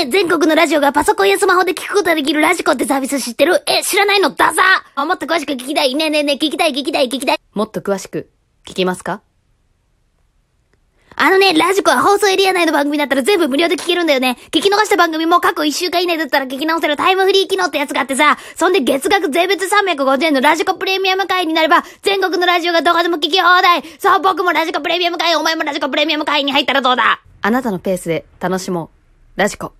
全国のラジオがパソコンやスマホで聞くことができるラジコってサービス知ってる？知らないのダサー。もっと詳しく聞きたい。ねえねえねえ、聞きたい。 もっと詳しく聞きますか？ ラジコは放送エリア内の番組だったら全部無料で聞けるんだよね。聞き逃した番組も過去1週間以内だったら聞き直せるタイムフリー機能ってやつがあってさ、そんで月額税別350円のラジコプレミアム会員になれば、全国のラジオがどこでも聞き放題。そう、僕もラジコプレミアム会員、お前もラジコプレミアム会員に入ったらどうだ？ あなたのペースで楽しもう。ラジコ。